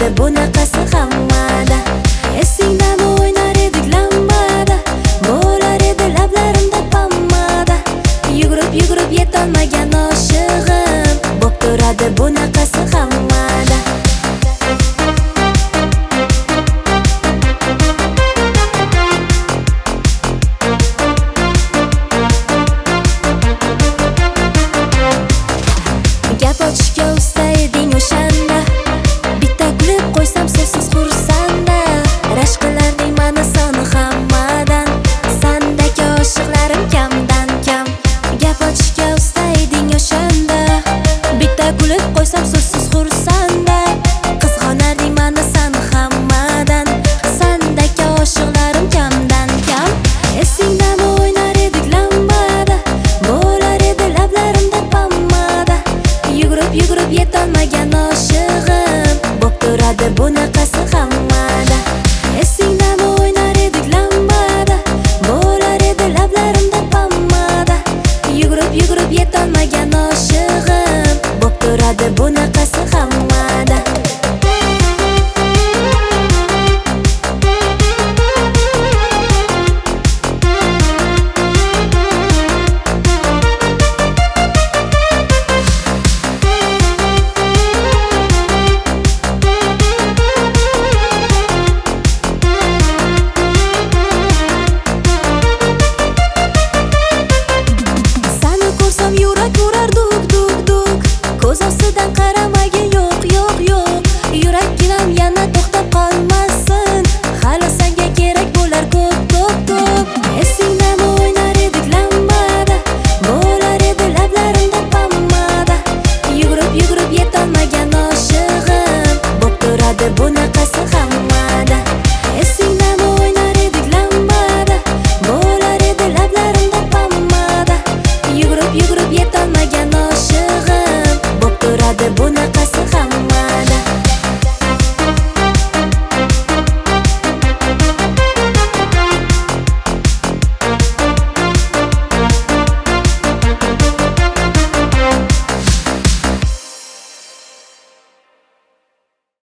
bo'laturadi bunaqasi hammada. Esingdami o'ynar edik lambada, bo'lar edi lablarimda pommada. Yugurib yetolmagan oshig'im, bo'p turadi bunaqasi hammada. Gap ochishga usta eding o'shanda, bitta kulib qo'ysam so'zsiz xursanda. Rashk qilarding mani soni hammadan, sandagi oshiqlarim kamdan kam. Gap ochishga usta eding o'shanda, bitta kulib qo'ysam so'zsiz xursanda. Qizg'onarding mani sani hammadan, sandagi oshiqlarim kamdan kam. Esingdami o'ynar edik lambada, bo'lar edi lablarimda pommada. Yugurib yetolmagan oshig'im, bo'p turadi bunaqasi hammada. Esingdami o'ynar edik lambada, bo'lar edi lablarimda pommada. Yugurib yetolmagan oshig'im, bo'p turadi bunaqasi hammada. Yurak